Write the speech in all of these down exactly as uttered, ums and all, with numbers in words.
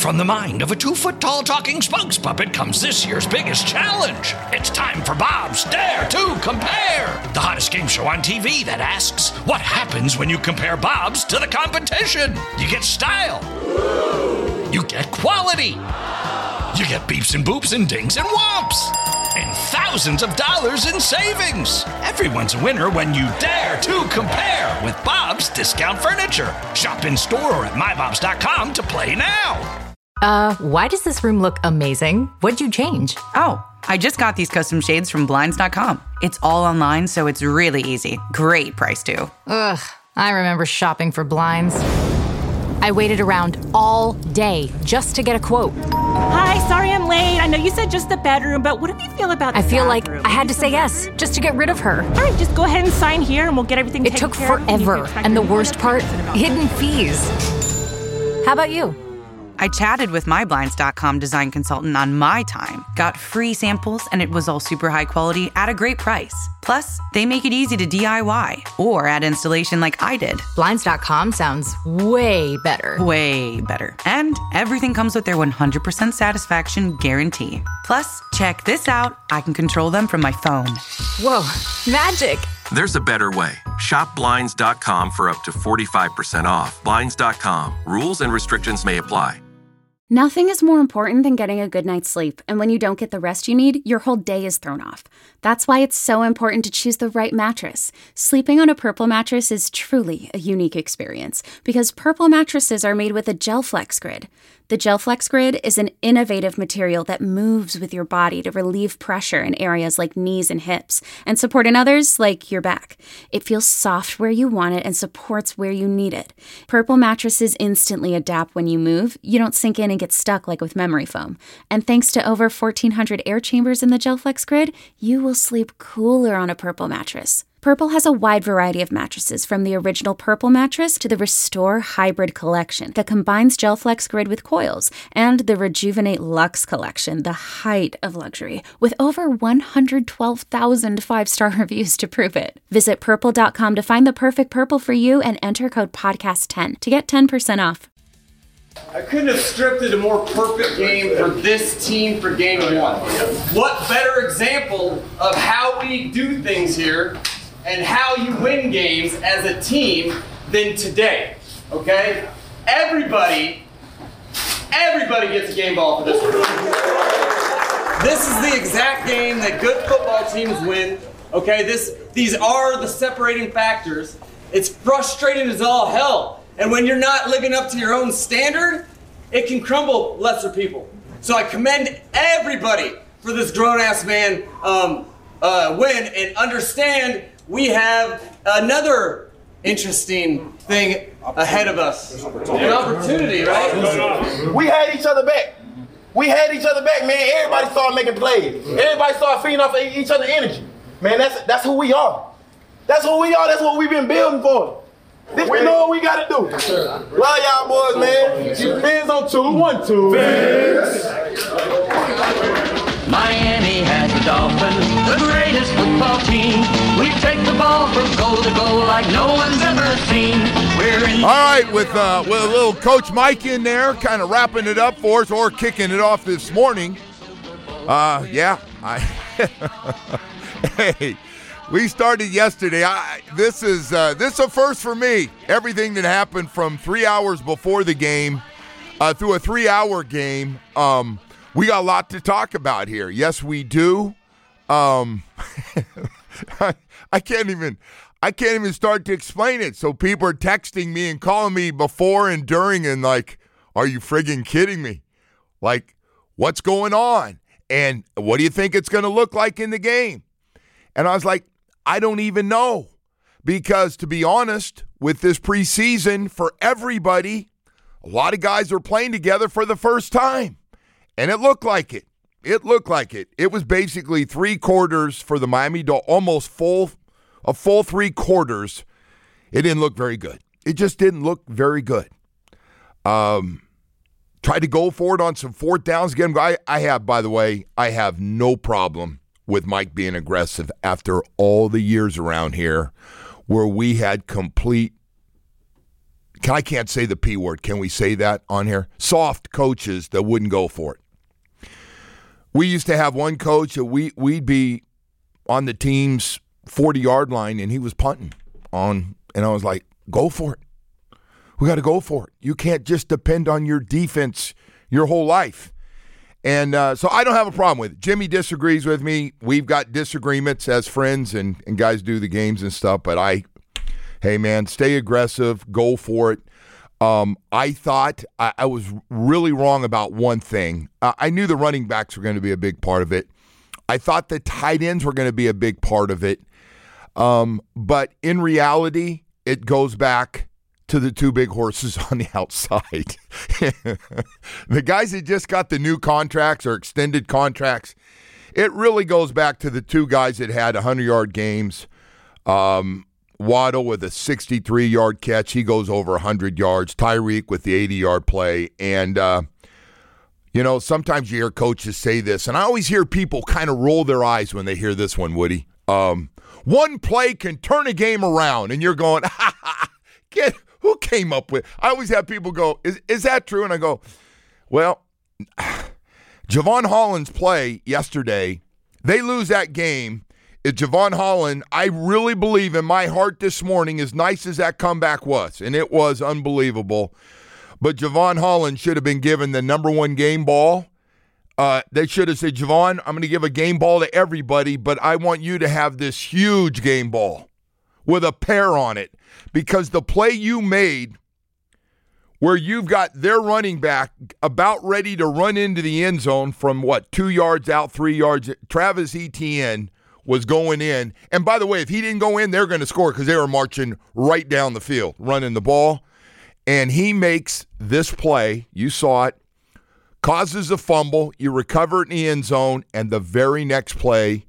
from the mind of a two-foot-tall talking spokes puppet comes this year's biggest challenge. It's time for Bob's Dare to Compare, the hottest game show on T V that asks, what happens when you compare Bobs to the competition? You get style. You get quality. You get beeps and boops and dings and whomps. And thousands of dollars in savings. Everyone's a winner when you dare to compare with Bob's Discount Furniture. Shop in store or at my bobs dot com to play now. Uh, why does this room look amazing? What'd you change? Oh, I just got these custom shades from blinds dot com. It's all online, so it's really easy. Great price, too. Ugh, I remember shopping for blinds. I waited around all day just to get a quote. Hi, sorry I'm late. I know you said just the bedroom, but what do you feel about the I feel bathroom? like I had to say yes just to get rid of her. All right, just go ahead and sign here and we'll get everything It taken took care of. forever, and the worst part, hidden fees. How about you? I chatted with my blinds dot com design consultant on my time, got free samples, and it was all super high quality at a great price. Plus, they make it easy to D I Y or add installation like I did. blinds dot com sounds way better. Way better. And everything comes with their one hundred percent satisfaction guarantee. Plus, check this out. I can control them from my phone. Whoa, magic. There's a better way. Shop blinds dot com for up to forty-five percent off. blinds dot com. Rules and restrictions may apply. Nothing is more important than getting a good night's sleep, and when you don't get the rest you need, your whole day is thrown off. That's why it's so important to choose the right mattress. Sleeping on a Purple mattress is truly a unique experience, because Purple mattresses are made with a GelFlex Grid. The GelFlex Grid is an innovative material that moves with your body to relieve pressure in areas like knees and hips, and support in others like your back. It feels soft where you want it and supports where you need it. Purple mattresses instantly adapt when you move. You don't sink in and get stuck like with memory foam. And thanks to over fourteen hundred air chambers in the GelFlex Grid, you will sleep cooler on a Purple mattress. Purple has a wide variety of mattresses, from the original Purple mattress to the Restore Hybrid collection that combines GelFlex Grid with coils, and the Rejuvenate Luxe collection, the height of luxury, with over one hundred twelve thousand five-star reviews to prove it. Visit purple dot com to find the perfect Purple for you and enter code podcast ten to get ten percent off. I couldn't have scripted a more perfect game for this team for game one. What better example of how we do things here and how you win games as a team than today, okay? Everybody, everybody gets a game ball for this one. This is the exact game that good football teams win, okay? This, these are the separating factors. It's frustrating as all hell. And when you're not living up to your own standard, it can crumble lesser people. So I commend everybody for this grown-ass man um, uh, win, and understand we have another interesting thing ahead of us. An opportunity, right? We had each other back. We had each other back, man. Everybody started making plays. Everybody started feeding off each other's energy. Man, that's that's who we are. That's who we are. That's what we've been building for. This we know what we gotta do. Love y'all boys, man. Fins on two, one, two. Fins. Miami has the Dolphins, the greatest football team. We take the ball from goal to goal like no one's ever seen. We're in. All right, with uh, with a little Coach Mike in there, kind of wrapping it up for us, or kicking it off this morning. Uh, yeah, I. Hey. We started yesterday. I, this is uh, this is a first for me. Everything that happened from three hours before the game uh, through a three-hour game. Um, we got a lot to talk about here. Yes, we do. Um, I, I can't even I can't even start to explain it. So people are texting me and calling me before and during, and like, "Are you friggin' kidding me? Like, what's going on? And what do you think it's going to look like in the game?" And I was like, I don't even know, because to be honest, with this preseason, for everybody, a lot of guys are playing together for the first time, and it looked like it. It looked like it. It was basically three quarters for the Miami Dolphins, almost full, a full three quarters. It didn't look very good. It just didn't look very good. Um, tried to go for it on some fourth downs again. I, I have, by the way, I have no problem with Mike being aggressive after all the years around here where we had complete can, I can't say the P word. Can we say that on here? Soft coaches that wouldn't go for it. We used to have one coach that we, we'd be on the team's forty-yard line, and he was punting on, and I was like, go for it. We got to go for it. You can't just depend on your defense your whole life. And uh, so I don't have a problem with it. Jimmy disagrees with me. We've got disagreements as friends, and, and guys do the games and stuff, but I – hey, man, stay aggressive, go for it. Um, I thought I, I was really wrong about one thing. Uh, I knew the running backs were going to be a big part of it. I thought the tight ends were going to be a big part of it. Um, but in reality, it goes back to the two big horses on the outside. The guys that just got the new contracts or extended contracts, it really goes back to the two guys that had one hundred-yard games. Um Waddle with a sixty-three-yard catch. He goes over one hundred yards. Tyreek with the eighty-yard play. And, uh, you know, sometimes you hear coaches say this, and I always hear people kind of roll their eyes when they hear this one, Woody. Um, one play can turn a game around, and you're going, ha, ha, get, who came up with I always have people go, is, is that true? And I go, well, Javon Holland's play yesterday, they lose that game. It's Javon Holland, I really believe in my heart this morning, as nice as that comeback was, and it was unbelievable, but Javon Holland should have been given the number one game ball. Uh, they should have said, Javon, I'm going to give a game ball to everybody, but I want you to have this huge game ball with a pair on it, because the play you made where you've got their running back about ready to run into the end zone from, what, two yards out, three yards, Travis Etienne was going in. And by the way, if he didn't go in, they're going to score because they were marching right down the field, running the ball. And he makes this play. You saw it. Causes a fumble. You recover it in the end zone. And the very next play,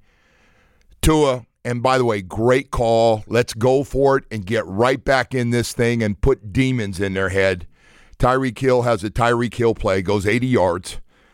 Tua, and by the way, great call. Let's go for it and get right back in this thing and put demons in their head. Tyreek Hill has a Tyreek Hill play, goes eighty yards.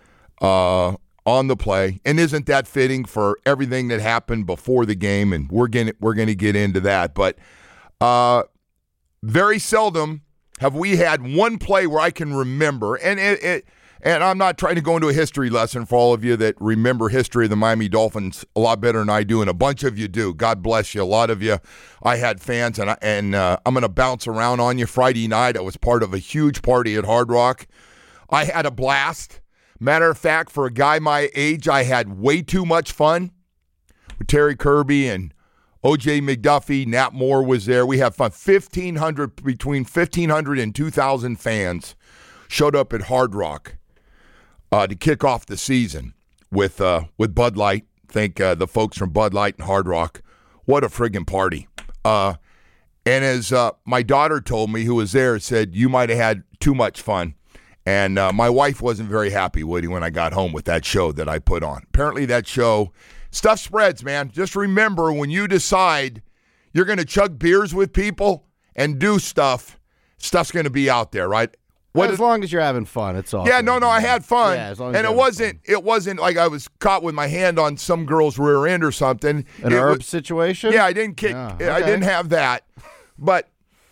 Uh on the play, and isn't that fitting for everything that happened before the game? And we're going we're going to get into that, but uh, very seldom have we had one play where I can remember, and it, it and I'm not trying to go into a history lesson for all of you that remember history of the Miami Dolphins a lot better than I do, and a bunch of you do. God bless you. A lot of you, I had fans, and I, and uh, I'm going to bounce around on you. Friday night, I was part of a huge party at Hard Rock. I had a blast. Matter of fact, for a guy my age, I had way too much fun with Terry Kirby and O J McDuffie. Nat Moore was there. We had fun. fifteen hundred, between fifteen hundred and two thousand fans showed up at Hard Rock uh, to kick off the season with uh, with Bud Light. Thank uh, the folks from Bud Light and Hard Rock. What a friggin' party. Uh, and as uh, my daughter told me, who was there, said, you might have had too much fun. And uh, my wife wasn't very happy, Woody, when I got home with that show that I put on. Apparently that show, stuff spreads, man. Just remember, when you decide you're going to chug beers with people and do stuff, stuff's going to be out there, right? What as is, long as you're having fun, it's all. Yeah, no, no, I had fun. Yeah, as long as and it wasn't, fun. it wasn't like I was caught with my hand on some girl's rear end or something. An it herb was, situation? Yeah, I didn't kick. Yeah, okay. I didn't have that. But,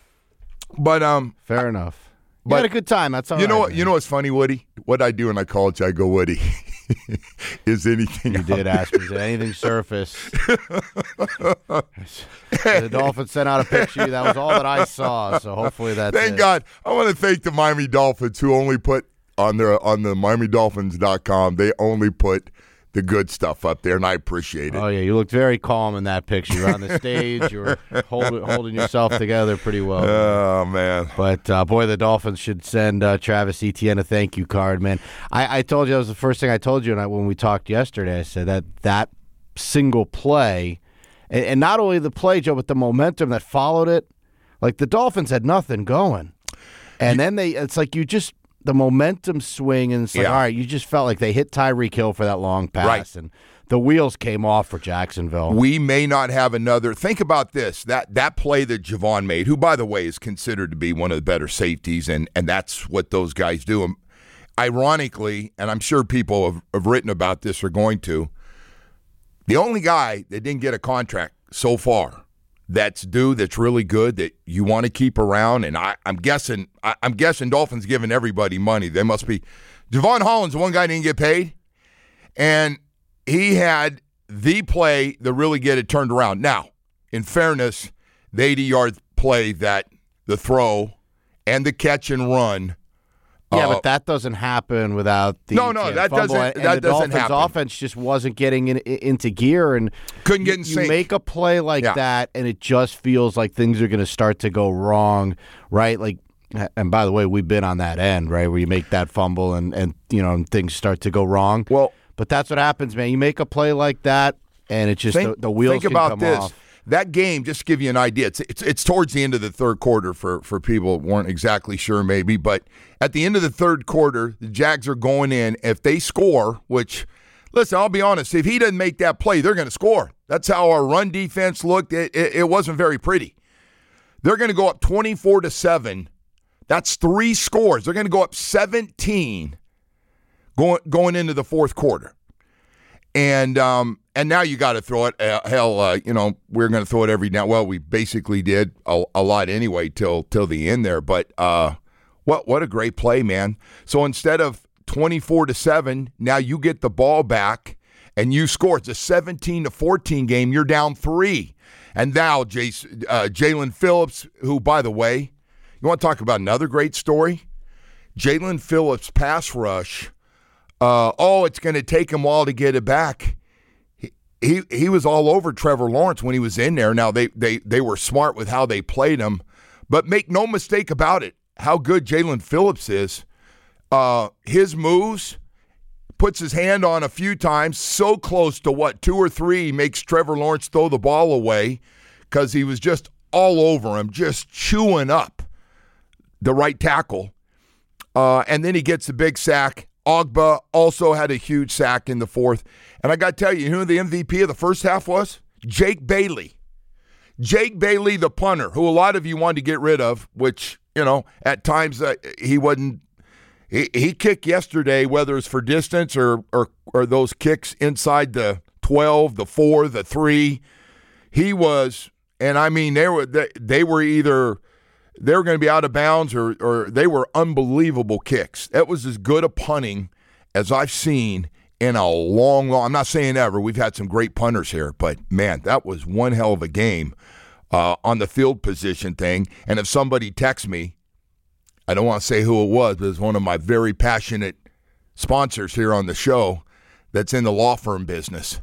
but um, fair enough. You but had a good time. That's all you know right, what? man. You know what's funny, Woody? What I do when I call you, I go, Woody. Is anything? You did ask me. Is anything surface? The Dolphins sent out a picture. That was all that I saw. So hopefully that's. Thank it. God. I want to thank the Miami Dolphins who only put on their on the Miami Dolphins dot com. They only put the good stuff up there, and I appreciate it. Oh, yeah, you looked very calm in that picture. You were on the stage. You were hold, holding yourself together pretty well. Oh, man. But, uh, boy, the Dolphins should send uh, Travis Etienne a thank you card, man. I, I told you, that was the first thing I told you and I, when we talked yesterday. I said that that single play, and, and not only the play, Joe, but the momentum that followed it. Like, the Dolphins had nothing going. And you, then they, it's like you just, the momentum swing, and it's like, yeah. all right, you just felt like they hit Tyreek Hill for that long pass, right. and the wheels came off for Jacksonville. We may not have another. Think about this, that that play that Javon made, who, by the way, is considered to be one of the better safeties, and, and that's what those guys do. Ironically, and I'm sure people have, have written about this or going to, the only guy that didn't get a contract so far that's due, that's really good, that you want to keep around. And I, I'm guessing I, I'm guessing Dolphins giving everybody money. They must be. Javon Holland's the one guy didn't get paid, and he had the play to really get it turned around. Now, in fairness, the eighty-yard play, that the throw and the catch and run. Yeah, uh, but that doesn't happen without the no, no, that fumble, doesn't. and That the doesn't Dolphins' happen. offense just wasn't getting in, in, into gear, and couldn't get in you sync. make a play like Yeah. that, and it just feels like things are going to start to go wrong, right? Like, and by the way, we've been on that end, right, where you make that fumble and and you know and things start to go wrong. Well, but that's what happens, man. You make a play like that, and it just think, the, the wheels think can about come this. off. That game, just to give you an idea, it's, it's it's towards the end of the third quarter for, for people who weren't exactly sure maybe, but at the end of the third quarter, the Jags are going in. If they score, which, listen, I'll be honest, if he doesn't make that play, they're going to score. That's how our run defense looked. It, it, it wasn't very pretty. They're going to go up twenty-four to seven. That's three scores. They're going to go up seventeen going going into the fourth quarter. And um, and now you got to throw it. Uh, hell, uh, you know, we're going to throw it every now. Well, we basically did a, a lot anyway till till the end there. But uh, what what a great play, man! So instead of twenty-four to seven, now you get the ball back and you score. It's a seventeen to fourteen game. You're down three, and now Jace, uh, Jalen Phillips, who, by the way, you want to talk about another great story? Jalen Phillips' pass rush. Uh, oh, it's going to take him a while to get it back. He, he he was all over Trevor Lawrence when he was in there. Now, they, they, they were smart with how they played him. But make no mistake about it, how good Jalen Phillips is. Uh, his moves, puts his hand on a few times, so close to what, two or three, makes Trevor Lawrence throw the ball away because he was just all over him, just chewing up the right tackle. Uh, and then he gets the big sack. Ogba also had a huge sack in the fourth. And I got to tell you, you know who the M V P of the first half was? Jake Bailey. Jake Bailey, the punter, who a lot of you wanted to get rid of, which, you know, at times uh, he wasn't. He, he kicked yesterday, whether it's for distance or, or or those kicks inside the twelve, the four, the three. He was, and I mean, they were they, they were either they were going to be out of bounds or or they were unbelievable kicks. That was as good a punting as I've seen in a long, long. I'm not saying ever. We've had some great punters here, but man, that was one hell of a game uh, on the field position thing. And if somebody texts me, I don't want to say who it was, but it's one of my very passionate sponsors here on the show that's in the law firm business.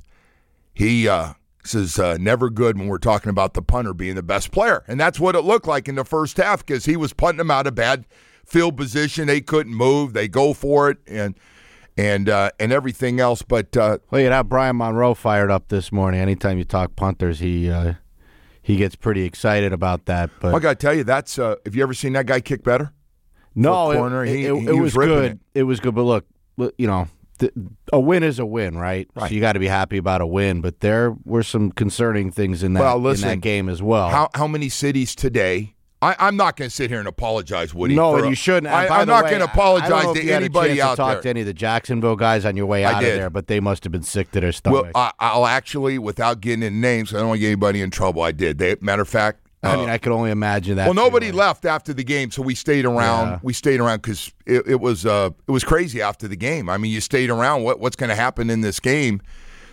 He uh, says, uh, never good when we're talking about the punter being the best player. And that's what it looked like in the first half because he was punting them out of bad field position. They couldn't move. They go for it and and uh, and everything else. But uh, well, you have Brian Monroe fired up this morning. Anytime you talk punters, he uh, he gets pretty excited about that. But I got to tell you, that's uh, have you ever seen that guy kick better? No, corner, it, he, it, he it was, was good. It. It was good, but look, you know, the, a win is a win, right? Right. So you got to be happy about a win. But there were some concerning things in that well, listen, in that game as well. How how many cities today? I, I'm not going to sit here and apologize, Woody. No, and a, you shouldn't. I, By I'm the not way, going to I- apologize I don't know if to you had a anybody chance out to talk there. to any of the Jacksonville guys on your way I out did. of there, but they must have been sick to their Well, stomach. I, I'll actually, without getting in names, I don't want to get anybody in trouble. I did. They, matter of fact, I uh, mean, I could only imagine that. well, nobody feeling. left after the game, so we stayed around. Yeah. We stayed around because it, it was uh, it was crazy after the game. I mean, you stayed around. What what's going to happen in this game?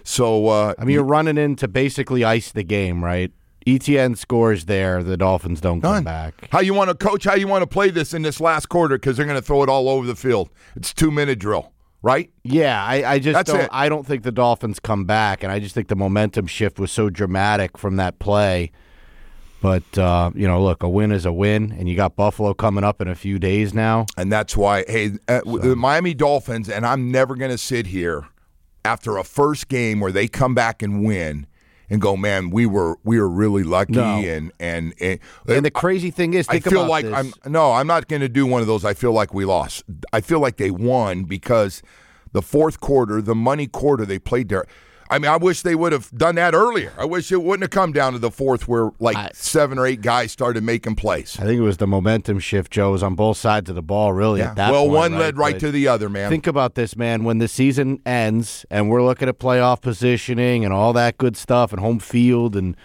So uh, I mean, you're running in to basically ice the game, right? E T N scores there. The Dolphins don't Done. come back. How you want to coach? How you want to play this in this last quarter? Because they're going to throw it all over the field. It's two minute drill, right? Yeah, I, I just That's don't. it. I don't think the Dolphins come back, and I just think the momentum shift was so dramatic from that play. But uh, you know, look, a win is a win, and you got Buffalo coming up in a few days now, and that's why. Hey, uh, the Miami Dolphins, and I'm never going to sit here after a first game where they come back and win. And go, man. We were we were really lucky, No. and and and, and the crazy thing is, think I feel about like this. I'm no, I'm not going to do one of those. I feel like we lost. I feel like they won because the fourth quarter, the money quarter, they played there. I mean, I wish they would have done that earlier. I wish it wouldn't have come down to the fourth where like I- seven or eight guys started making plays. I think it was the momentum shift, Joe. It was on both sides of the ball, really. Yeah. At that well, point, one right? led right But to the other, man. Think about this, man. When the season ends and we're looking at playoff positioning and all that good stuff and home field and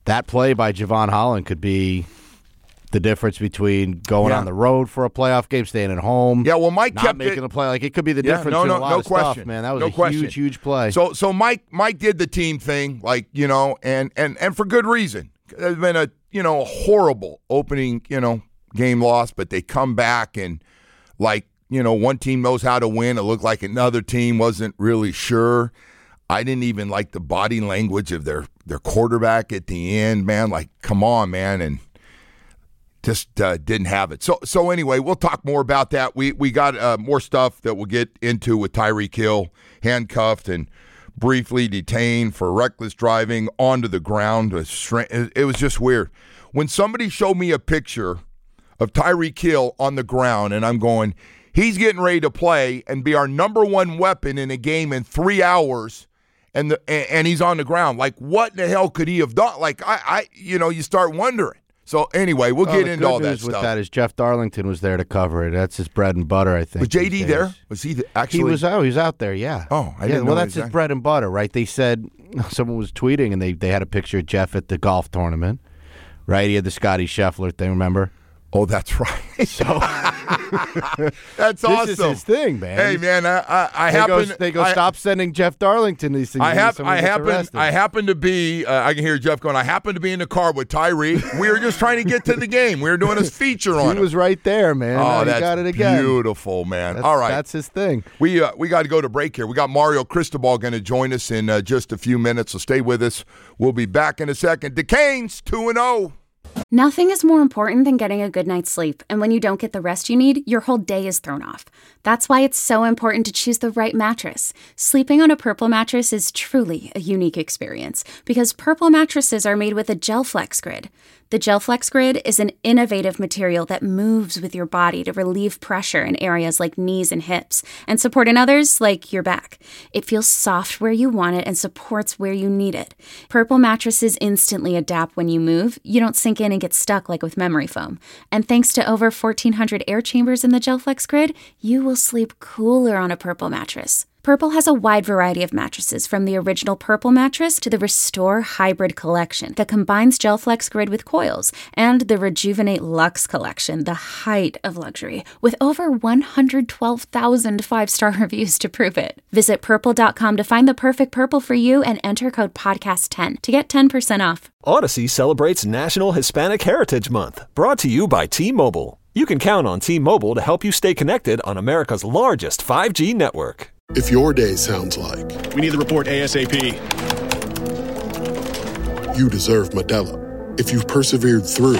that play by Javon Holland could be the difference between going Yeah. on the road for a playoff game, staying at home. Yeah, well, Mike not kept making it, the play. Like it could be the Yeah, difference no, in no, a lot no of question. stuff, man. That was no a question. huge, huge play. So, so Mike, Mike did the team thing, like you know, and and and for good reason. There's been a you know a horrible opening, you know, game loss, but they come back and like you know one team knows how to win. It looked like another team wasn't really sure. I didn't even like the body language of their their quarterback at the end, man. Like, come on, man, and. Just uh, didn't have it. So so anyway, we'll talk more about that. We we got uh, more stuff that we'll get into with Tyreek Hill, handcuffed and briefly detained for reckless driving onto the ground. It was just weird. When somebody showed me a picture of Tyreek Hill on the ground, and I'm going, he's getting ready to play and be our number one weapon in a game in three hours, and the and he's on the ground. Like, what in the hell could he have done? Like, I, I you know, you start wondering. So anyway, we'll well, get the into good all that news stuff. with that is Jeff Darlington was there to cover it. That's his bread and butter, I think. Was J D these there? days. Was he the, actually? He was. Oh, he was out there. Yeah. Oh, I yeah, didn't well, know that's he was his there. bread and butter, right? They said someone was tweeting, and they they had a picture of Jeff at the golf tournament, right? He had the Scotty Scheffler thing. Remember? Oh, that's right. So that's this awesome. is his thing, man. Hey, man, I I, I they happen. Go, they go I, stop sending Jeff Darlington these things. I have. Someone I gets happen. arrested. I happen to be. Uh, I can hear Jeff going. I happen to be in the car with Tyreek. We were just trying to get to the game. We were doing a feature on He him. was right there, man. Oh, Now that's he got it again. beautiful, man. That's, All right, that's his thing. We uh, we got to go to break here. We got Mario Cristobal going to join us in uh, just a few minutes, so stay with us. We'll be back in a second. The Canes two and zero. Nothing is more important than getting a good night's sleep, and when you don't get the rest you need, your whole day is thrown off. That's why it's so important to choose the right mattress. Sleeping on a Purple mattress is truly a unique experience, because Purple mattresses are made with a GelFlex Grid. The GelFlex Grid is an innovative material that moves with your body to relieve pressure in areas like knees and hips, and support in others like your back. It feels soft where you want it and supports where you need it. Purple mattresses instantly adapt when you move. You don't sink in and get stuck like with memory foam. And thanks to over fourteen hundred air chambers in the GelFlex Grid, you will sleep cooler on a Purple mattress. Purple has a wide variety of mattresses, from the original Purple mattress to the Restore Hybrid collection that combines GelFlex Grid with coils, and the Rejuvenate Luxe collection, the height of luxury, with over one hundred twelve thousand five-star reviews to prove it. Visit purple dot com to find the perfect Purple for you and enter code podcast ten to get ten percent off. Odyssey celebrates National Hispanic Heritage Month, brought to you by T-Mobile. You can count on T-Mobile to help you stay connected on America's largest five G network. If your day sounds like, we need the report ASAP, you deserve Modelo. If you've persevered through,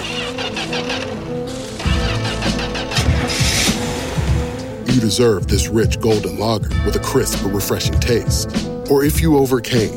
you deserve this rich golden lager with a crisp but refreshing taste. Or if you overcame,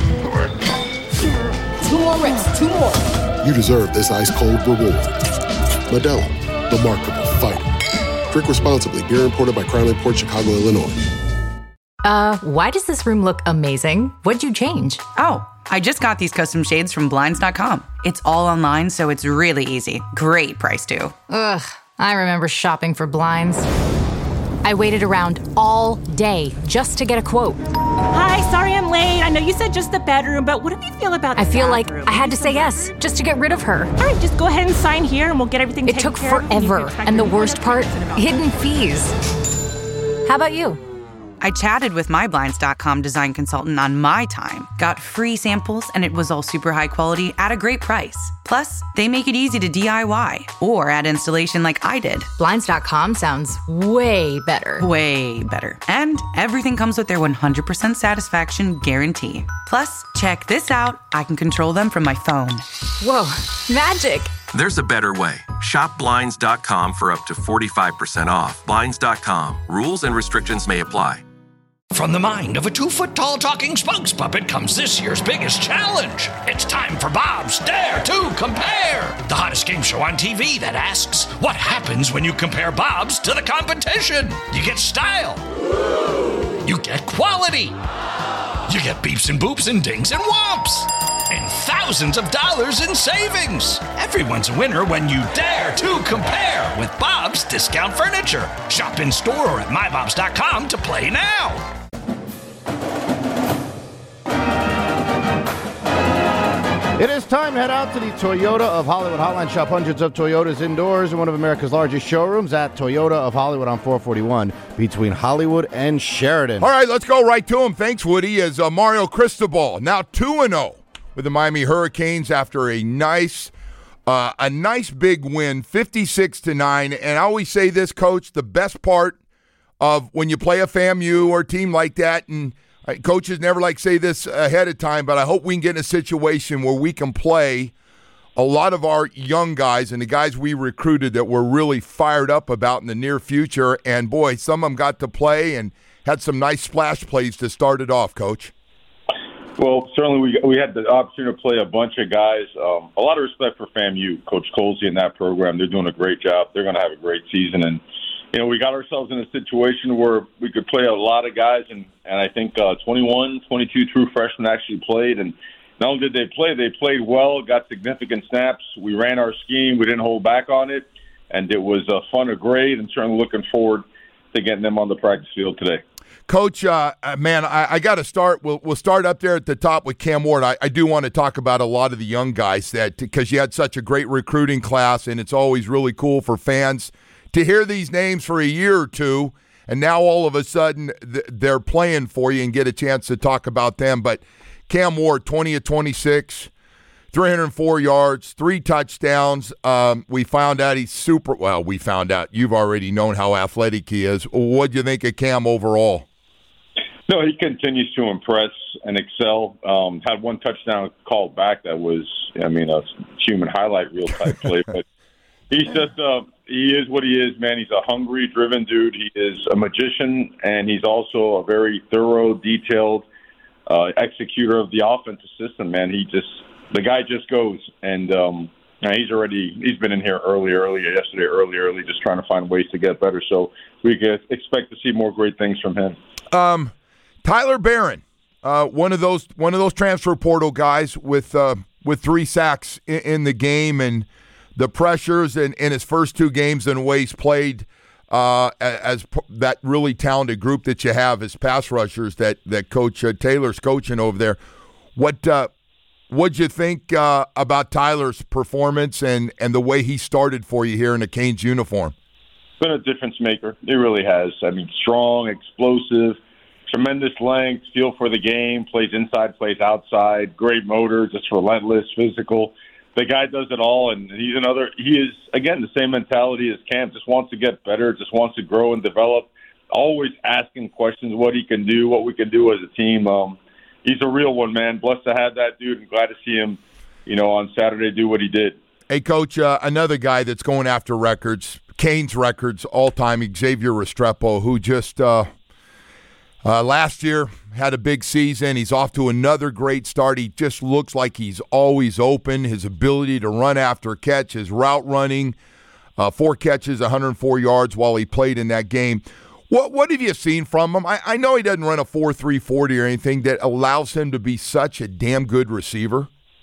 two more reps, two more. You deserve this ice cold reward. Modelo, the mark of a fighter. Drink responsibly. Beer imported by Crown Port Chicago, Illinois. Uh, why does this room look amazing? What'd you change? Oh, I just got these custom shades from Blinds dot com. It's all online, so it's really easy. Great price, too. Ugh, I remember shopping for blinds. I waited around all day just to get a quote. Hi, sorry I'm late. I know you said just the bedroom, but what do you feel about the I feel bathroom? like I had to say yes just to get rid of her. All right, just go ahead and sign here and we'll get everything It taken took care of. forever, and the worst part, hidden fees. How about you? I chatted with my Blinds dot com design consultant on my time, got free samples, and it was all super high quality at a great price. Plus, they make it easy to D I Y or add installation like I did. Blinds dot com sounds way better. Way better. And everything comes with their one hundred percent satisfaction guarantee. Plus, check this out. I can control them from my phone. Whoa, magic. There's a better way. Shop Blinds dot com for up to forty-five percent off. Blinds dot com. Rules and restrictions may apply. From the mind of a two-foot-tall talking spokes puppet comes this year's biggest challenge. It's time for Bob's Dare to Compare, the hottest game show on T V that asks, what happens when you compare Bob's to the competition? You get style. You get quality. You get beeps and boops and dings and whomps. And thousands of dollars in savings. Everyone's a winner when you dare to compare with Bob's Discount Furniture. Shop in store or at my bobs dot com to play now. It is time to head out to the Toyota of Hollywood Hotline. Shop hundreds of Toyotas indoors in one of America's largest showrooms at Toyota of Hollywood on four forty-one between Hollywood and Sheridan. All right, let's go right to him. Thanks, Woody. As uh, Mario Cristobal now two and oh with the Miami Hurricanes after a nice, uh, a nice big win, fifty-six to nine. And I always say this, Coach, the best part of when you play a FAMU or a team like that, and uh, coaches never like say this ahead of time, but I hope we can get in a situation where we can play a lot of our young guys and the guys we recruited that we're really fired up about in the near future. And, boy, some of them got to play and had some nice splash plays to start it off, Coach. Well, certainly we we had the opportunity to play a bunch of guys. Um, a lot of respect for FAMU, Coach Colsey and that program. They're doing a great job. They're going to have a great season. And, you know, we got ourselves in a situation where we could play a lot of guys, and, and I think uh, twenty-one, twenty-two true freshmen actually played. And not only did they play, they played well, got significant snaps. We ran our scheme. We didn't hold back on it. And it was uh, fun to grade, and certainly looking forward to getting them on the practice field today. Coach, uh, man, I, I got to start. We'll, we'll start up there at the top with Cam Ward. I, I do want to talk about a lot of the young guys that because you had such a great recruiting class, and it's always really cool for fans to hear these names for a year or two, and now all of a sudden th- they're playing for you and get a chance to talk about them. But Cam Ward, twenty of twenty-six, three hundred four yards, three touchdowns. Um, we found out he's super – well, we found out. You've already known how athletic he is. What do you think of Cam overall? No, he continues to impress and excel. Um, had one touchdown called back that was, I mean, a human highlight reel type play. But he's just, uh, he is what he is, man. He's a hungry, driven dude. He is a magician, and he's also a very thorough, detailed uh, executor of the offensive system, man. He just, the guy just goes. And um, he's already, he's been in here early, early, yesterday, early, early, just trying to find ways to get better. So we can expect to see more great things from him. Um. Tyler Barron, uh, one of those one of those transfer portal guys with uh, with three sacks in, in the game, and the pressures in, in his first two games and the way he's played uh, as p- that really talented group that you have as pass rushers that that Coach uh, Taylor's coaching over there. What uh, what'd you think uh, about Tyler's performance and, and the way he started for you here in the Canes uniform? Been a difference maker. He really has. I mean, strong, explosive. Tremendous length, feel for the game, plays inside, plays outside, great motor, just relentless, physical. The guy does it all, and he's another – he is, again, the same mentality as Cam, just wants to get better, just wants to grow and develop, always asking questions, what he can do, what we can do as a team. Um, he's a real one, man. Blessed to have that dude, and glad to see him, you know, on Saturday do what he did. Hey, Coach, uh, another guy that's going after records, Canes records all-time, Xavier Restrepo, who just uh, – Uh, last year had a big season. He's off to another great start. He just looks like he's always open. His ability to run after a catch, his route running, uh, four catches, one hundred four yards while he played in that game. What what have you seen from him? I, I know he doesn't run a four three forty or anything that allows him to be such a damn good receiver.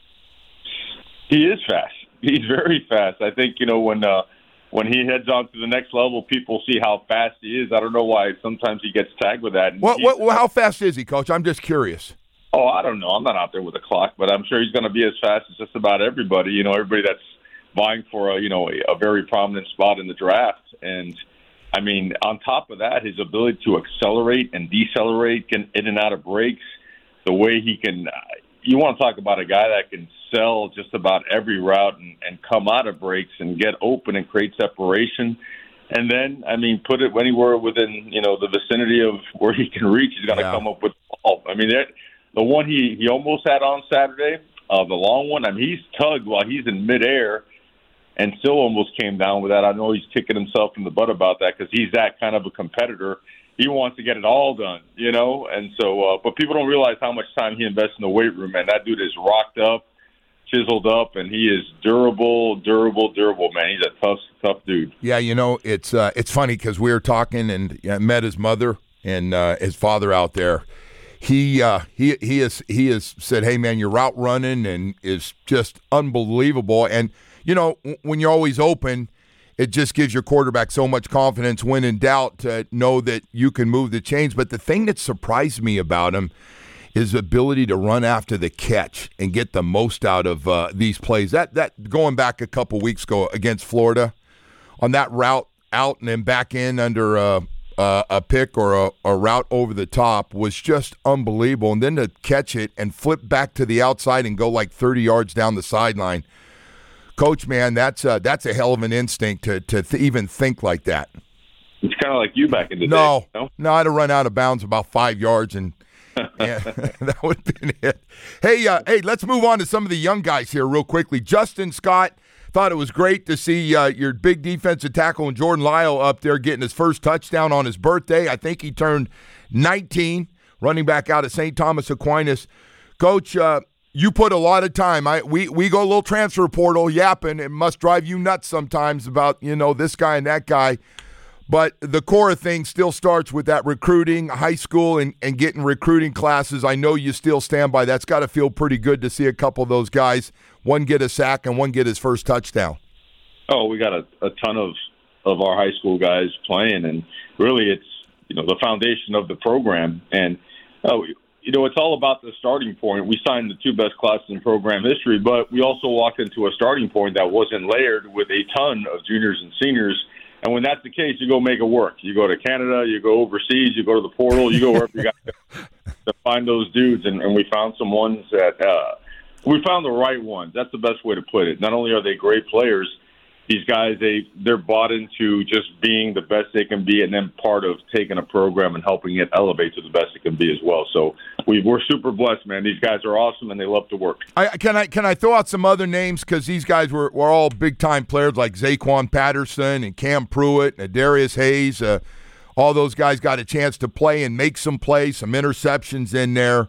He is fast. He's very fast. I think, you know, when uh, – when he heads on to the next level, people see how fast he is. I don't know why sometimes he gets tagged with that. What, what, well, how fast is he, Coach? I'm just curious. Oh, I don't know. I'm not out there with a clock, but I'm sure he's going to be as fast as just about everybody. You know, everybody that's vying for a, you know, a, a very prominent spot in the draft. And, I mean, on top of that, his ability to accelerate and decelerate, get in and out of breaks, the way he can – you want to talk about a guy that can sell just about every route and, and come out of breaks and get open and create separation. And then, I mean, put it anywhere within, you know, the vicinity of where he can reach. He's got to yeah. come up with the ball. I mean, that, the one he, he almost had on Saturday, uh, the long one, I mean, he's tugged while he's in midair and still almost came down with that. I know he's kicking himself in the butt about that because he's that kind of a competitor. He wants to get it all done, you know, and so, uh, but people don't realize how much time he invests in the weight room, man. That dude is rocked up, chiseled up, and he is durable, durable, durable, man. He's a tough, tough dude. Yeah, you know, it's uh, it's funny because we were talking and I met his mother and uh, his father out there. He uh, he he has he has said, "Hey, man, your route running and is just unbelievable." And you know, when you're always open, it just gives your quarterback so much confidence when in doubt to know that you can move the chains. But the thing that surprised me about him his ability to run after the catch and get the most out of uh, these plays. That that going back a couple weeks ago against Florida on that route out and then back in under uh, uh, a pick or a, a route over the top was just unbelievable. And then to catch it and flip back to the outside and go like thirty yards down the sideline. Coach, man, that's uh, that's a hell of an instinct to to th- even think like that. It's kind of like you back in the no, day. No, no, I'd have run out of bounds about five yards and yeah, that would have been it. Hey, uh, hey, let's move on to some of the young guys here real quickly. Justin Scott, thought it was great to see uh, your big defensive tackle and Jordan Lyle up there getting his first touchdown on his birthday. I think he turned nineteen, running back out of Saint Thomas Aquinas. Coach, uh, you put a lot of time. I we we go a little transfer portal yapping. It must drive you nuts sometimes about, you know, this guy and that guy. But the core of things still starts with that recruiting, high school, and, and getting recruiting classes. I know you still stand by. That's got to feel pretty good to see a couple of those guys, one get a sack and one get his first touchdown. Oh, we got a, a ton of, of our high school guys playing, and really it's, you know, the foundation of the program. And, oh, you know, it's all about the starting point. We signed the two best classes in program history, but we also walked into a starting point that wasn't layered with a ton of juniors and seniors. And when that's the case, you go make it work. You go to Canada, you go overseas, you go to the portal, you go wherever you got to, to find those dudes. And, and we found some ones that uh, we found the right ones. That's the best way to put it. Not only are they great players, these guys, they, they're bought into just being the best they can be and then part of taking a program and helping it elevate to the best it can be as well. So we, we're super blessed, man. These guys are awesome, and they love to work. I, can I can I throw out some other names? Because these guys were, were all big-time players like Zaquan Patterson and Cam Pruitt and Darius Hayes. Uh, all those guys got a chance to play and make some plays, some interceptions in there.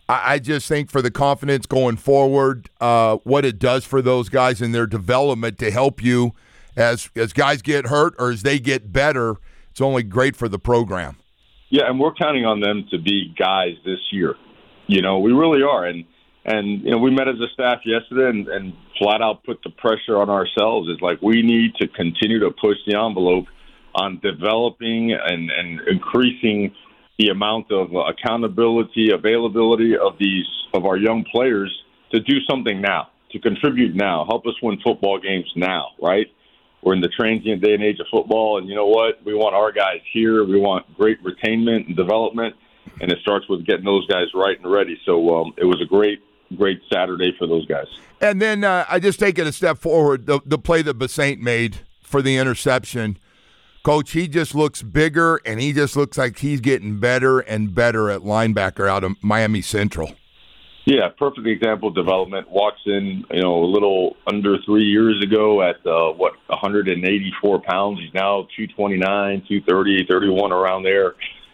I just think for the confidence going forward, uh, what it does for those guys in their development to help you as as guys get hurt or as they get better, it's only great for the program. Yeah, and we're counting on them to be guys this year. You know, we really are. And, and you know, we met as a staff yesterday and, and flat out put the pressure on ourselves. It's like we need to continue to push the envelope on developing and, and increasing the amount of accountability, availability of these of our young players to do something now, to contribute now, help us win football games now, right? We're in the transient day and age of football, and you know what? We want our guys here. We want great retainment and development, and it starts with getting those guys right and ready. So um, it was a great, great Saturday for those guys. And then uh, I just take it a step forward, the, the play that Basaint made for the interception. Coach, he just looks bigger, and he just looks like he's getting better and better at linebacker out of Miami Central. Yeah, perfect example of development. Walks in, you know, a little under three years ago at, uh, what, one hundred eighty-four pounds. He's now two twenty-nine, two thirty, thirty-one, around there.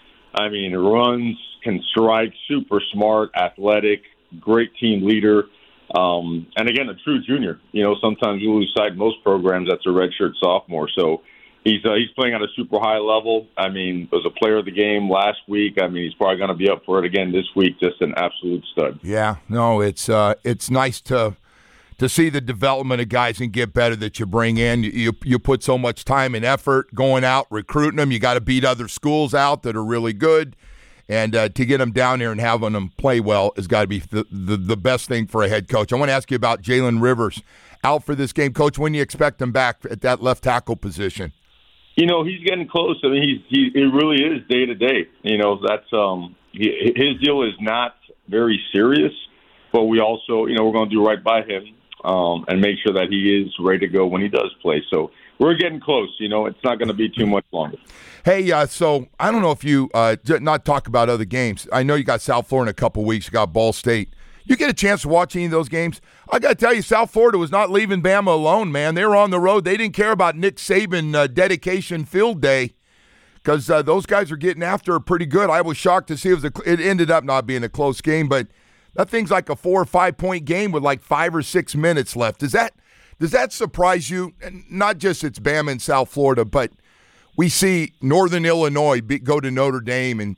I mean, runs, can strike, super smart, athletic, great team leader. Um, and, again, a true junior. You know, sometimes you lose sight in most programs that's a redshirt sophomore. So, He's uh, he's playing at a super high level. I mean, was a player of the game last week. I mean, he's probably going to be up for it again this week. Just an absolute stud. Yeah, no, it's uh, it's nice to to see the development of guys and get better that you bring in. You you put so much time and effort going out recruiting them. You got to beat other schools out that are really good, and uh, to get them down here and having them play well has got to be the, the the best thing for a head coach. I want to ask you about Jalen Rivers out for this game, Coach. When do you expect him back at that left tackle position? You know, he's getting close. I mean, he's he it really is day to day. You know, that's um he, his deal is not very serious, but we also, you know, we're going to do right by him um and make sure that he is ready to go when he does play. So we're getting close. You know, it's not going to be too much longer. Hey, uh, so I don't know if you uh not talk about other games. I know you got South Florida in a couple weeks. You got Ball State. You get a chance to watch any of those games? I got to tell you, South Florida was not leaving Bama alone, man. They were on the road. They didn't care about Nick Saban uh, dedication field day because uh, those guys are getting after it pretty good. I was shocked to see it was a, it ended up not being a close game, but that thing's like a four or five point game with like five or six minutes left. Does that does that surprise you? And not just it's Bama and South Florida, but we see Northern Illinois be, go to Notre Dame and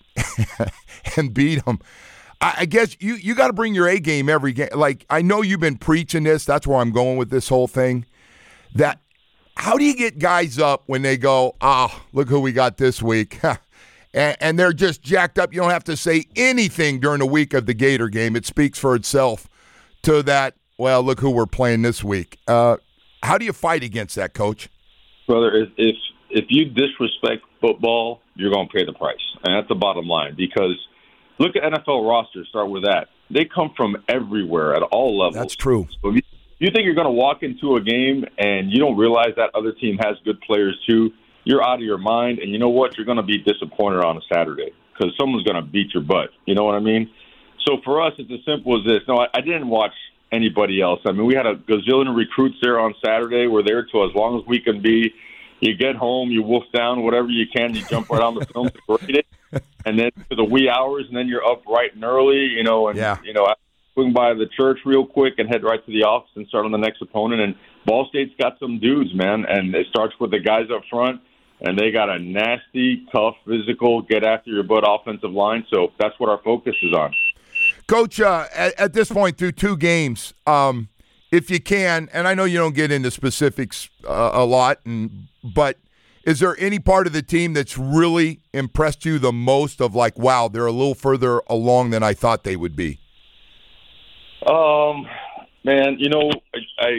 and beat them. I guess you, you got to bring your A game every game. Like, I know you've been preaching this. That's where I'm going with this whole thing. That how do you get guys up when they go, ah, oh, look who we got this week, and, and they're just jacked up. You don't have to say anything during the week of the Gator game. It speaks for itself to that, well, look who we're playing this week. Uh, how do you fight against that, Coach? Brother, if, if if you disrespect football, you're going to pay the price. And that's the bottom line, because look at N F L rosters, start with that. They come from everywhere at all levels. That's true. So if you, you think you're going to walk into a game and you don't realize that other team has good players too, you're out of your mind. And you know what? You're going to be disappointed on a Saturday because someone's going to beat your butt. You know what I mean? So for us, it's as simple as this. No, I, I didn't watch anybody else. I mean, we had a gazillion recruits there on Saturday. We're there till as long as we can be. You get home, you wolf down whatever you can, you jump right on the film to grade it, and then to the wee hours, and then you're up bright and early, you know, and, yeah. you know, I swing by the church real quick and head right to the office and start on the next opponent. And Ball State's got some dudes, man, and it starts with the guys up front, and they got a nasty, tough, physical, get-after-your-butt offensive line, so that's what our focus is on. Coach, uh, at, at this point, through two games, um, if you can, and I know you don't get into specifics uh, a lot, and but is there any part of the team that's really impressed you the most of like, wow, they're a little further along than I thought they would be? Um, man, you know, I, I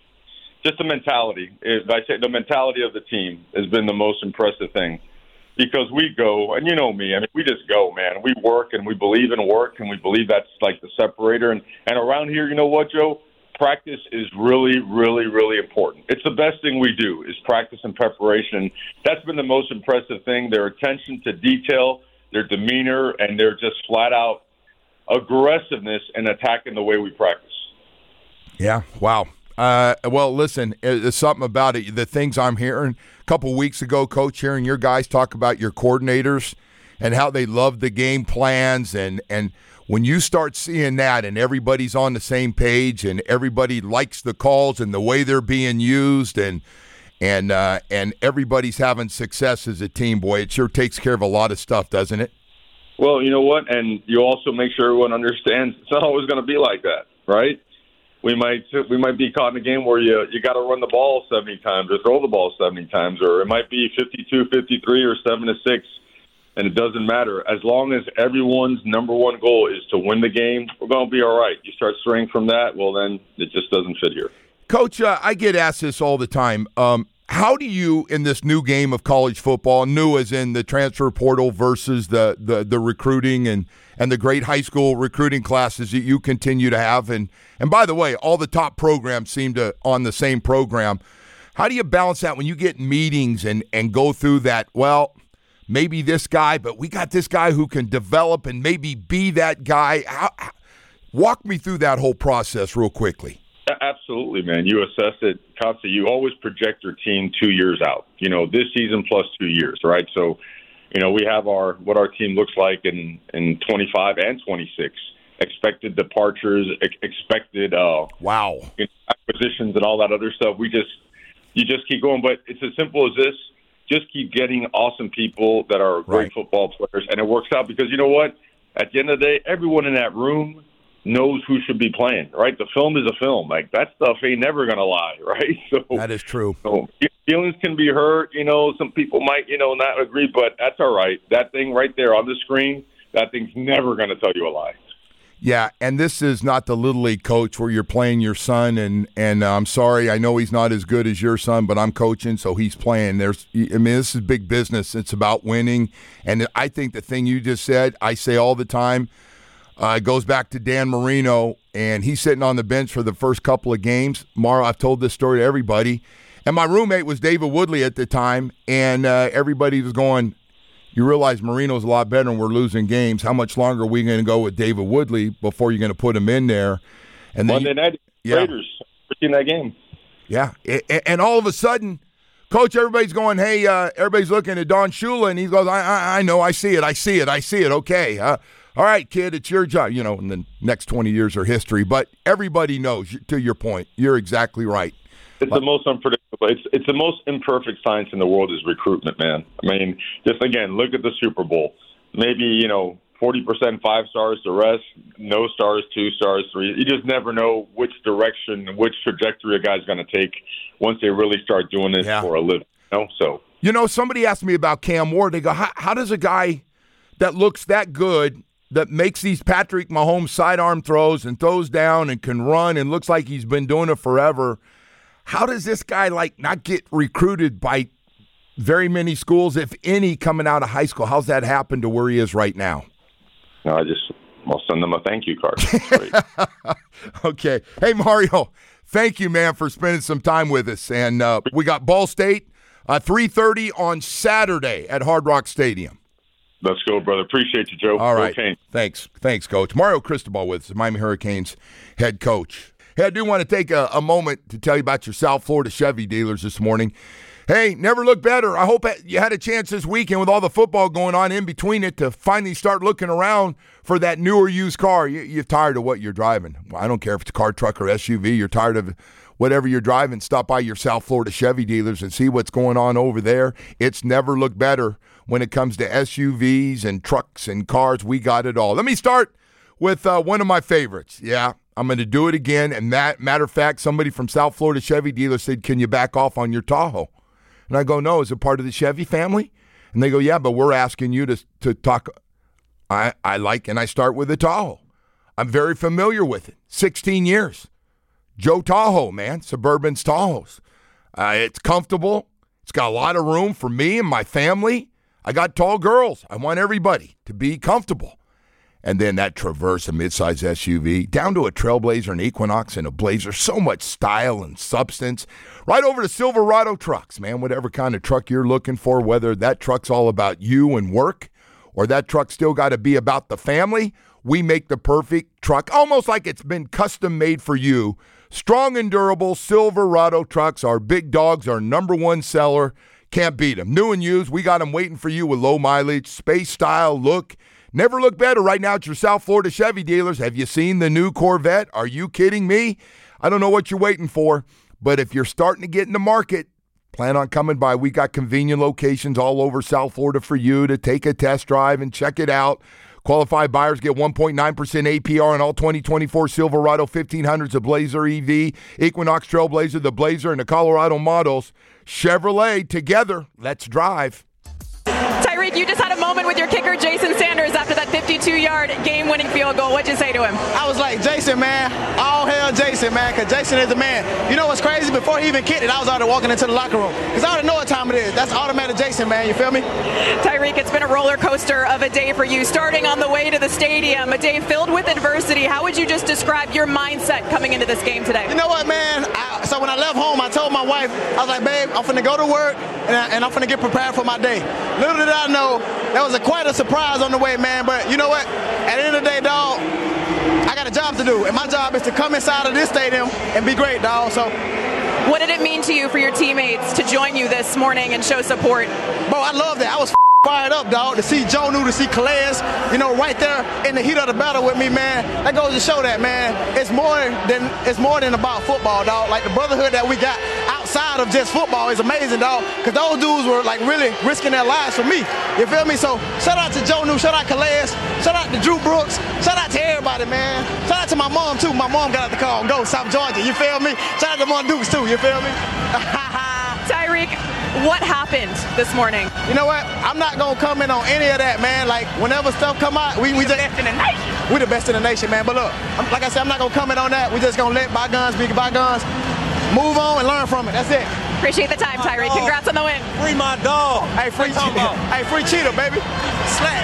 just the mentality. If I say the mentality of the team has been the most impressive thing, because we go, and you know me, I mean, we just go, man. We work, and we believe in work, and we believe that's like the separator. And, and around here, you know what, Joe? Practice is really, really, really important. It's the best thing we do is practice and preparation. That's been the most impressive thing, their attention to detail, their demeanor, and their just flat-out aggressiveness in attacking the way we practice. Yeah, wow. Uh, well, listen, there's something about it. The things I'm hearing a couple weeks ago, Coach, hearing your guys talk about your coordinators and how they love the game plans, and, and when you start seeing that and everybody's on the same page and everybody likes the calls and the way they're being used and and uh, and everybody's having success as a team, boy, it sure takes care of a lot of stuff, doesn't it? Well, you know what? And you also make sure everyone understands it's not always going to be like that, right? We might we might be caught in a game where you you got to run the ball seventy times or throw the ball seventy times, or it might be fifty-two fifty-three or seven to six. And it doesn't matter. As long as everyone's number one goal is to win the game, we're going to be all right. You start straying from that, well, then it just doesn't fit here. Coach, uh, I get asked this all the time. Um, how do you, in this new game of college football, new as in the transfer portal versus the, the, the recruiting and, and the great high school recruiting classes that you continue to have, and, and by the way, all the top programs seem to on the same program. How do you balance that when you get meetings and, and go through that, well, maybe this guy, but we got this guy who can develop and maybe be that guy. How, how, walk me through that whole process real quickly. Absolutely, man. You assess it constantly. You always project your team two years out, you know, this season plus two years, right? So, you know, we have our what our team looks like in, in twenty-five and twenty-six. Expected departures, ex- expected uh, wow you know, acquisitions and all that other stuff. We just, you just keep going. But it's as simple as this. Just keep getting awesome people that are great right. football players, and it works out because you know what? At the end of the day, everyone in that room knows who should be playing, right? The film is a film. Like, that stuff ain't never going to lie, right? So that is true. So feelings can be hurt. You know, some people might, you know, not agree, but that's all right. That thing right there on the screen, that thing's never going to tell you a lie. Yeah, and this is not the Little League coach where you're playing your son, and, and uh, I'm sorry, I know he's not as good as your son, but I'm coaching, so he's playing. There's, I mean, this is big business. It's about winning, and I think the thing you just said, I say all the time, uh, it goes back to Dan Marino, and he's sitting on the bench for the first couple of games. Mara, I've told this story to everybody, and my roommate was David Woodley at the time, and uh, everybody was going, you realize Marino's a lot better and we're losing games. How much longer are we going to go with David Woodley before you're going to put him in there? And then, Monday night, yeah. Raiders, in that game. Yeah, and all of a sudden, Coach, everybody's going, hey, uh, everybody's looking at Don Shula, and he goes, I, I, I know, I see it, I see it, I see it, okay. Uh, all right, kid, it's your job. You know, and the next twenty years are history, but everybody knows, to your point, you're exactly right. It's the most unpredictable. It's it's the most imperfect science in the world is recruitment, man. I mean, just again, look at the Super Bowl. Maybe, you know, forty percent five stars, the rest, no stars, two stars, three. You just never know which direction, which trajectory a guy's going to take once they really start doing this yeah. for a living. You know? So, you know, somebody asked me about Cam Ward. They go, how, how does a guy that looks that good, that makes these Patrick Mahomes sidearm throws and throws down and can run and looks like he's been doing it forever, how does this guy, like, not get recruited by very many schools, if any, coming out of high school? How's that happen to where he is right now? No, I just I'll send them a thank you card. Okay. Hey, Mario, thank you, man, for spending some time with us. And uh, we got Ball State, uh, three thirty on Saturday at Hard Rock Stadium. Let's go, brother. Appreciate you, Joe. All right. Okay. Thanks. Thanks, Coach. Mario Cristobal with us, Miami Hurricanes head coach. Hey, I do want to take a, a moment to tell you about your South Florida Chevy dealers this morning. Hey, never looked better. I hope you had a chance this weekend with all the football going on in between it to finally start looking around for that newer used car. You, you're tired of what you're driving. Well, I don't care if it's a car, truck, or S U V. You're tired of whatever you're driving. Stop by your South Florida Chevy dealers and see what's going on over there. It's never looked better when it comes to S U Vs and trucks and cars. We got it all. Let me start with uh, one of my favorites. Yeah, I'm going to do it again. And that, matter of fact, somebody from South Florida Chevy dealer said, can you back off on your Tahoe? And I go, no, is it part of the Chevy family? And they go, yeah, but we're asking you to to talk. I, I like, and I start with the Tahoe. I'm very familiar with it. sixteen years. Joe Tahoe, man, Suburban's Tahoes. Uh, it's comfortable. It's got a lot of room for me and my family. I got tall girls. I want everybody to be comfortable. And then that Traverse, a midsize S U V, down to a Trailblazer, an Equinox, and a Blazer. So much style and substance. Right over to Silverado trucks, man. Whatever kind of truck you're looking for, whether that truck's all about you and work or that truck still got to be about the family, we make the perfect truck, almost like it's been custom made for you. Strong and durable Silverado trucks, our big dogs, our number one seller. Can't beat them. New and used, we got them waiting for you with low mileage, space, style, look. Never look better right now at your South Florida Chevy dealers. Have you seen the new Corvette? Are you kidding me? I don't know what you're waiting for, but if you're starting to get in the market, plan on coming by. We got convenient locations all over South Florida for you to take a test drive and check it out. Qualified buyers get one point nine percent A P R on all twenty twenty-four Silverado fifteen hundreds, the Blazer E V, Equinox Trailblazer, the Blazer, and the Colorado models. Chevrolet, together, let's drive. Tyreek, you just had a moment with your kicker, Jason Sanders, after that fifty-two-yard game-winning field goal. What'd you say to him? I was like, Jason, man, all hail Jason, man, because Jason is the man. You know what's crazy? Before he even kicked it, I was already walking into the locker room because I already know what time it is. That's automatic Jason, man. You feel me? Tyreek, it's been a roller coaster of a day for you, starting on the way to the stadium, a day filled with adversity. How would you just describe your mindset coming into this game today? You know what, man? I, so when I left home, I told my wife, I was like, babe, I'm finna go to work, and, I, and I'm finna get prepared for my day. Little did I know, that was a, quite a surprise on the way, man. But you know what? At the end of the day, dog, I got a job to do. And my job is to come inside of this stadium and be great, dog. So, what did it mean to you for your teammates to join you this morning and show support? Bro, I love that. I was fired up, dog, to see Jonnu, to see Calais, you know, right there in the heat of the battle with me, man. That goes to show that, man. It's more than it's more than about football, dog. Like the brotherhood that we got outside of just football is amazing, dog. Because those dudes were like really risking their lives for me. You feel me? So shout out to Jonnu, shout out Calais, shout out to Drew Brooks, shout out to everybody, man. Shout out to my mom too. My mom got out the car and go South Georgia. You feel me? Shout out to Mon Dukes too. You feel me? Tyreek, what happened this morning? You know what? I'm not gonna comment on any of that, man. Like whenever stuff come out, we we the just best in the nation. We the best in the nation, man. But look, I'm, like I said, I'm not gonna comment on that. We just gonna let bygones be bygones. Move on and learn from it. That's it. Appreciate the time, Tyreek. Congrats on the win. Free my dog. Hey, free Cheetah. Hey, free Cheetah, baby. Slap.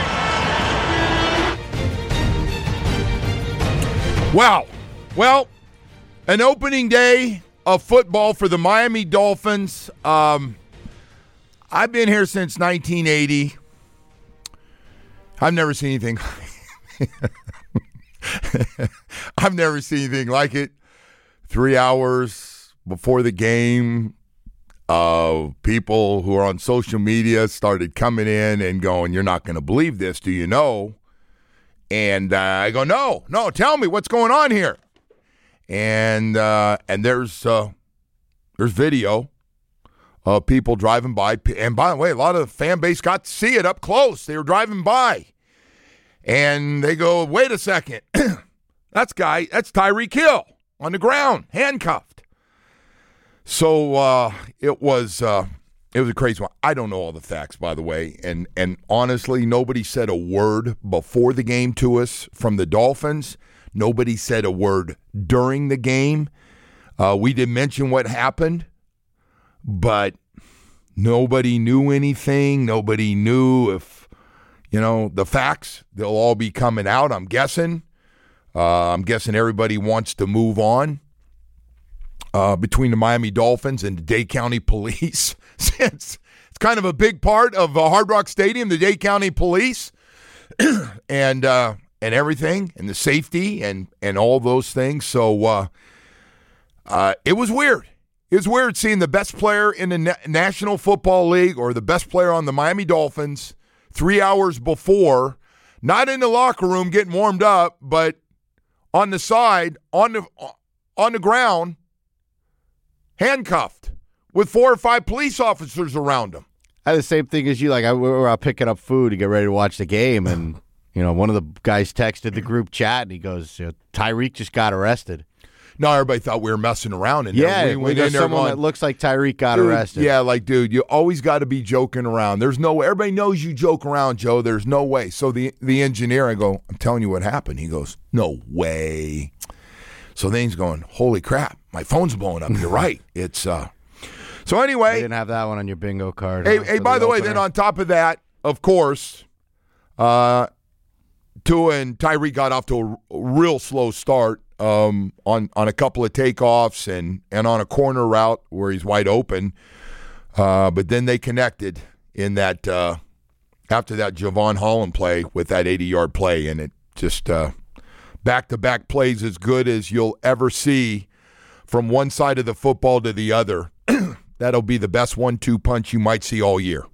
Wow. Well, an opening day of football for the Miami Dolphins. Um, I've been here since nineteen eighty. I've never seen anything. I've never seen anything like it. Three hours before the game, uh, people who are on social media started coming in and going, "You're not going to believe this, do you know?" And uh, I go, "No, no, tell me what's going on here." And uh, and there's uh, there's video of people driving by. And by the way, a lot of the fan base got to see it up close. They were driving by. And they go, "Wait a second. That's guy, that's Tyreek Hill on the ground, handcuffed." So uh, it was uh, It was a crazy one. I don't know all the facts, by the way. And and honestly, nobody said a word before the game to us from the Dolphins. Nobody said a word during the game. Uh, we did mention what happened, but nobody knew anything. Nobody knew if, you know, the facts. They'll all be coming out, I'm guessing. Uh, I'm guessing everybody wants to move on uh, between the Miami Dolphins and the Dade County Police. it's, it's kind of a big part of uh, Hard Rock Stadium, the Dade County Police, and uh, and everything, and the safety, and, and all those things. So uh, uh, it was weird. It was weird seeing the best player in the Na- National Football League or the best player on the Miami Dolphins three hours before, not in the locker room getting warmed up, but on the side, on the on the ground, handcuffed with four or five police officers around him. I had the same thing as you. Like, I, we were out picking up food to get ready to watch the game, and you know, one of the guys texted the group chat, and he goes, Tyreek just got arrested. No, everybody thought we were messing around. And yeah, we went there's in there someone going, that looks like Tyreek got dude, arrested. Yeah, like, dude, you always got to be joking around. There's no way. Everybody knows you joke around, Joe. There's no way. So the the engineer, I go, I'm telling you what happened. He goes, no way. So then he's going, holy crap, my phone's blowing up. You're right. It's uh. So anyway, you didn't have that one on your bingo card. Hey, huh, hey by the, the way, then on top of that, of course, uh, Tua and Tyreek got off to a real slow start. Um, on, on a couple of takeoffs and, and on a corner route where he's wide open. Uh, but then they connected in that uh, after that Javon Holland play with that eighty-yard play. And it just uh, back-to-back plays as good as you'll ever see from one side of the football to the other. That'll be the best one two punch you might see all year.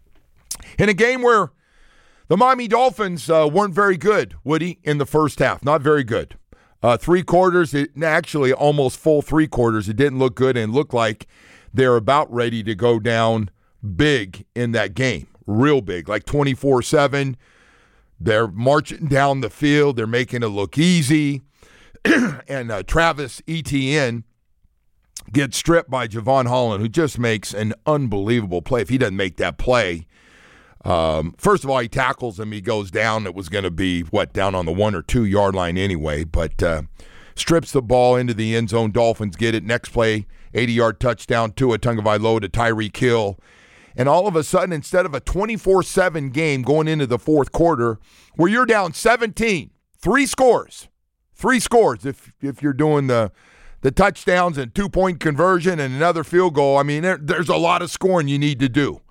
In a game where the Miami Dolphins uh, weren't very good, Woody, in the first half. Not very good. Uh, three quarters, it, actually almost full three quarters, it didn't look good and looked like they're about ready to go down big in that game. Real big, like twenty-four seven. They're marching down the field. They're making it look easy. and uh, Travis Etienne gets stripped by Javon Holland, who just makes an unbelievable play. If he doesn't make that play, Um, first of all, he tackles him. He goes down. It was going to be, what, down on the one or two yard line anyway, but uh, strips the ball into the end zone. Dolphins get it. Next play, eighty-yard touchdown to a Tagovailoa to Tyreek Hill. And all of a sudden, instead of a twenty-four seven game going into the fourth quarter, where you're down seventeen, three scores, three scores if if you're doing the the touchdowns and two-point conversion and another field goal. I mean, there, there's a lot of scoring you need to do.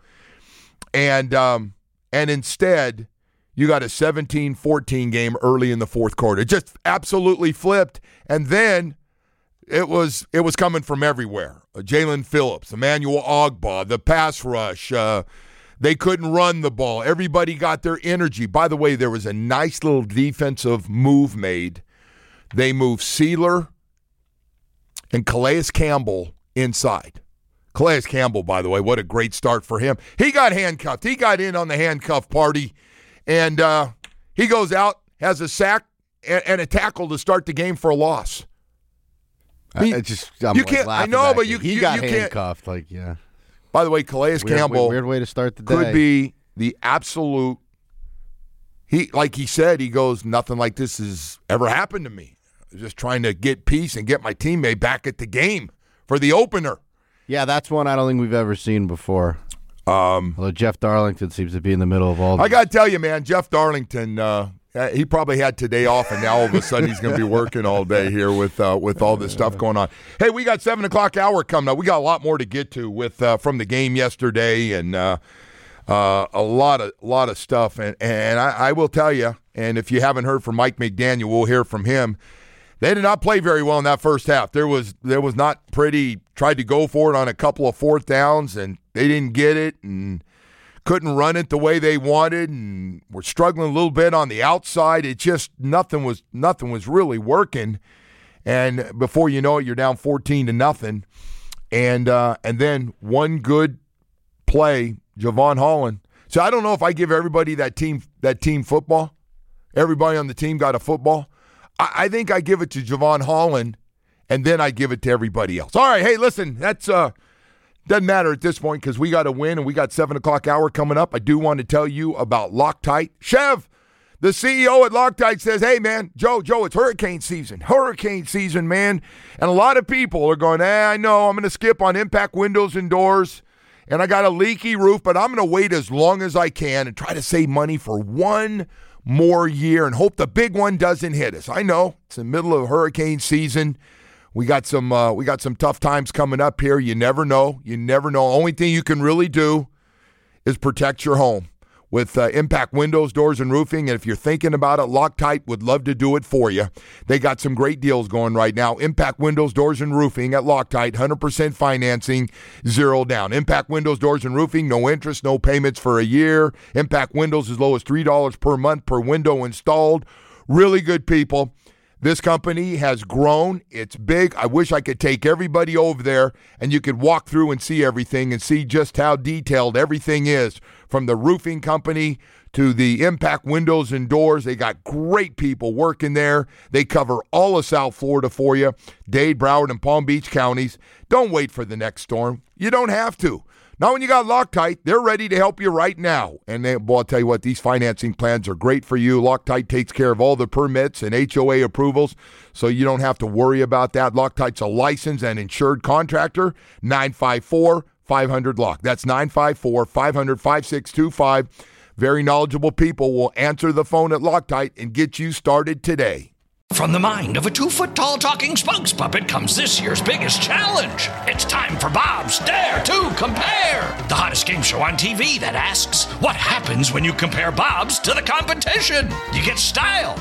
And um, and instead, you got a seventeen fourteen game early in the fourth quarter. It just absolutely flipped. And then it was it was coming from everywhere. Uh, Jalen Phillips, Emmanuel Ogbah, the pass rush. Uh, they couldn't run the ball. Everybody got their energy. By the way, there was a nice little defensive move made. They moved Sealer and Calais Campbell inside. Calais Campbell, by the way, what a great start for him. He got handcuffed. He got in on the handcuff party, and uh, he goes out, has a sack and, and a tackle to start the game for a loss. I, I just, I'm you like can't. I know, but you, he you, got you handcuffed. Can't. Like, yeah. By the way, Calais weird, Campbell weird, weird way to start the day. Could be the absolute. He like he said. He goes, nothing like this has ever happened to me. Just trying to get peace and get my teammate back at the game for the opener. Yeah, that's one I don't think we've ever seen before. Um, Although Jeff Darlington seems to be in the middle of all this. I got to tell you, man, Jeff Darlington, uh, he probably had today off, and now all of a sudden he's going to be working all day here with uh, with all this stuff going on. Hey, we got seven o'clock hour coming up. We got a lot more to get to with uh, from the game yesterday, and uh, uh, a lot of lot of stuff. And and I, I will tell you, and if you haven't heard from Mike McDaniel, we'll hear from him. They did not play very well in that first half. There was there was not pretty. Tried to go for it on a couple of fourth downs, and they didn't get it, and couldn't run it the way they wanted, and were struggling a little bit on the outside. It just nothing was nothing was really working. And before you know it, you're down fourteen to nothing. And uh, and then one good play, Javon Holland. So I don't know if I give everybody that team that team football. Everybody on the team got a football. I think I give it to Javon Holland, and then I give it to everybody else. All right, hey, listen, that's uh, Doesn't matter at this point because we got to win and we got seven o'clock hour coming up. I do want to tell you about Loctite. Chev, the C E O at Loctite, says, hey, man, Joe, Joe, it's hurricane season. Hurricane season, man. And a lot of people are going, eh, I know, I'm going to skip on impact windows and doors. And I got a leaky roof, but I'm going to wait as long as I can and try to save money for one more year and hope the big one doesn't hit us. I know it's the middle of hurricane season. We got some uh, we got some tough times coming up here. You never know. You never know. Only thing you can really do is protect your home with uh, impact windows, doors, and roofing. And if you're thinking about it, Loctite would love to do it for you. They got some great deals going right now. Impact windows, doors, and roofing at Loctite, one hundred percent financing, zero down. Impact windows, doors, and roofing, no interest, no payments for a year. Impact windows as low as three dollars per month per window installed. Really good people. This company has grown. It's big. I wish I could take everybody over there and you could walk through and see everything and see just how detailed everything is, from the roofing company to the impact windows and doors. They got great people working there. They cover all of South Florida for you, Dade, Broward, and Palm Beach counties. Don't wait for the next storm. You don't have to. Now, when you got Loctite, they're ready to help you right now. And they, boy, I'll tell you what, these financing plans are great for you. Loctite takes care of all the permits and H O A approvals, so you don't have to worry about that. Loctite's a licensed and insured contractor. nine five four, five hundred, L O C K. That's nine five four, five hundred, five six two five. Very knowledgeable people will answer the phone at Loctite and get you started today. From the mind of a two-foot-tall talking spokes puppet comes this year's biggest challenge. It's time for Bob's Dare to Compare, the hottest game show on T V that asks, what happens when you compare Bob's to the competition? You get style.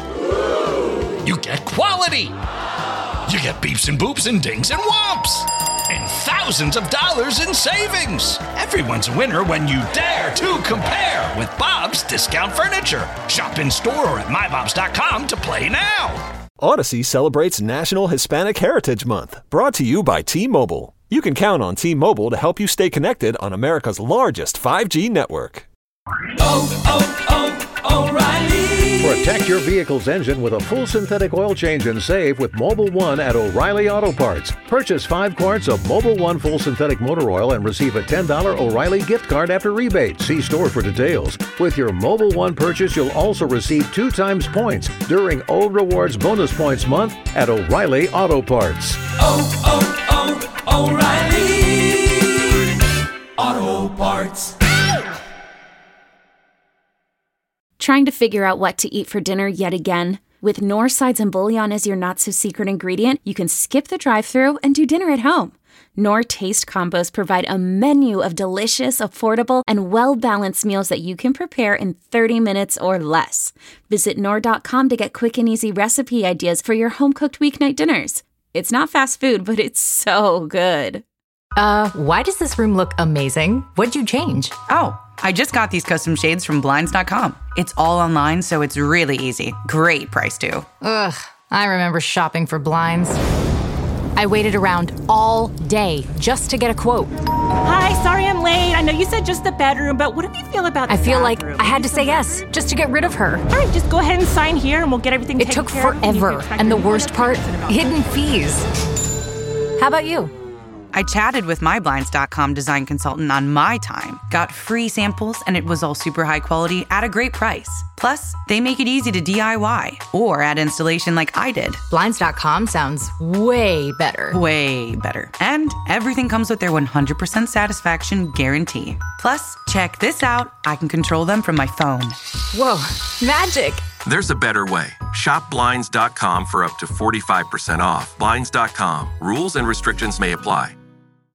You get quality. You get beeps and boops and dings and whomps. And thousands of dollars in savings. Everyone's a winner when you dare to compare with Bob's Discount Furniture. Shop in store or at my bobs dot com to play now. Odyssey celebrates National Hispanic Heritage Month, brought to you by T-Mobile. You can count on T-Mobile to help you stay connected on America's largest five G network. Oh, oh, oh, O'Reilly! Protect your vehicle's engine with a full synthetic oil change and save with Mobil one at O'Reilly Auto Parts. Purchase five quarts of Mobil one full synthetic motor oil and receive a ten dollars O'Reilly gift card after rebate. See store for details. With your Mobil one purchase, you'll also receive two times points during O Rewards Bonus Points Month at O'Reilly Auto Parts. Oh, oh, oh, O'Reilly Auto Parts. Trying to figure out what to eat for dinner yet again? With Knorr sides and bouillon as your not-so-secret ingredient, you can skip the drive-thru and do dinner at home. Knorr Taste Combos provide a menu of delicious, affordable, and well-balanced meals that you can prepare in thirty minutes or less. Visit Knorr dot com to get quick and easy recipe ideas for your home-cooked weeknight dinners. It's not fast food, but it's so good. Uh, why does this room look amazing? What'd you change? Oh, I just got these custom shades from blinds dot com. It's all online, so it's really easy. Great price, too. Ugh, I remember shopping for blinds. I waited around all day just to get a quote. Hi, sorry I'm late. I know you said just the bedroom, but what do you feel about the I feel bathroom? like I had to say yes just to get rid of her. All right, just go ahead and sign here and we'll get everything It taken took care of. forever, and the worst part, hidden fees. How about you? I chatted with my blinds dot com design consultant on my time, got free samples, and it was all super high quality at a great price. Plus, they make it easy to D I Y or add installation like I did. blinds dot com sounds way better. Way better. And everything comes with their one hundred percent satisfaction guarantee. Plus, check this out. I can control them from my phone. Whoa, magic. There's a better way. Shop Blinds dot com for up to forty-five percent off. Blinds dot com. Rules and restrictions may apply.